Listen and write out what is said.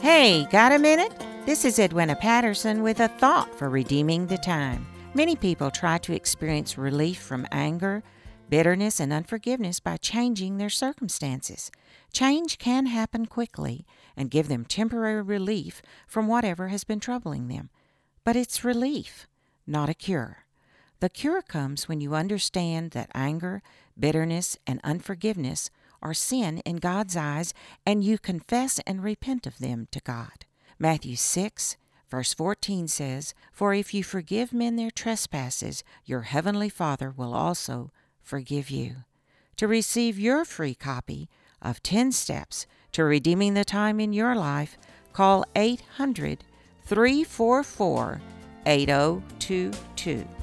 Hey, got a minute? This is Edwina Patterson with a thought for redeeming the time. Many people try to experience relief from anger, bitterness, and unforgiveness by changing their circumstances. Change can happen quickly and give them temporary relief from whatever has been troubling them. But it's relief, not a cure. The cure comes when you understand that anger, bitterness, and unforgiveness are sin in God's eyes, and you confess and repent of them to God. Matthew 6, verse 14 says, "For if you forgive men their trespasses, your heavenly Father will also forgive you." To receive your free copy of 10 Steps to Redeeming the Time in Your Life, call 800-344-8022.